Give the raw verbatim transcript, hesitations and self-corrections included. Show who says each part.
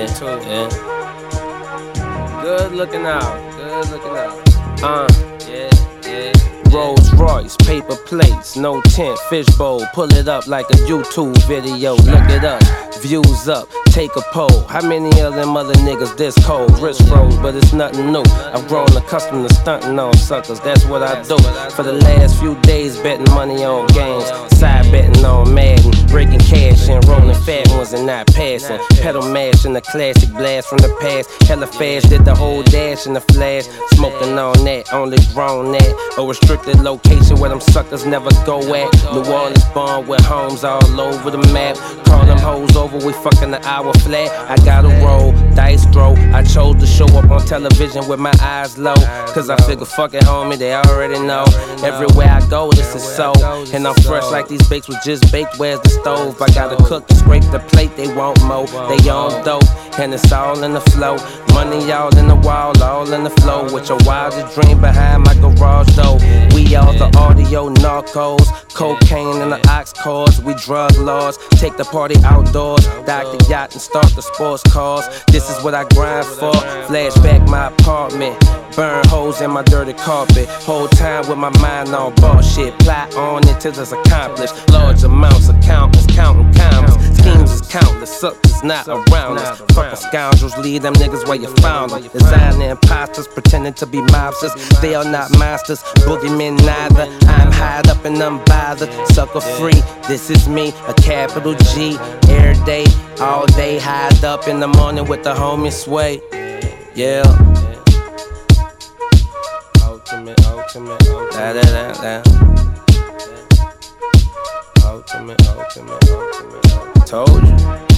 Speaker 1: too. Yeah. Good looking out. Good looking out. Uh, yeah, yeah. Rolls Royce, paper plates, no tint, fishbowl. Pull it up like a YouTube video. Look it up, views up, take a poll. How many of them other niggas this cold? Wrist froze, but it's nothing new. I've grown accustomed to stunting on suckers. That's what I do. For the last few days, betting money on games, side betting on Madden, breaking cash and rolling fat ones and not passing. Pedal mash in the classic blast from the past. Hella fast, did the whole dash in the flash. Smoking on that, only grown that. A restricted location where them suckers never go at. New Orleans born with homes all over the map. Call them hoes over, we fucking the hour flat. I gotta roll, dice throw. I chose to show up on television with my eyes low, cause I figure fuck it homie, they already know. Everywhere I go, this is so. And I'm fresh like these bakes was just baked, where's the stove? I gotta cook and scrape the plate, they won't mow. They on dope, and it's all in the flow. Money all in the wall, all in the flow. With your wildest dream behind my garage door. We all the audio narcos, cocaine in the ox cars. We drug laws, take the party outdoors, dock the yacht and start the sports cars. This is what I grind for. Flashback my apartment, burn holes in my dirty carpet. Whole time with my mind on bullshit. Plot on until it's accomplished. Large amounts of countless, counting commas. Schemes is countless, suckers not around us. Fucking scoundrels, leave them niggas where you found them. Designing imposters, pretending to be mobsters. They are not monsters, boogeymen neither. I'm high up and unbothered, sucker free. This is me, a capital G. Every day, all day, high up in the morning with the homie Sway. Yeah. Ultimate, ultimate, ultimate. Da da da da. Ultimate, ultimate, ultimate, ultimate. Told you.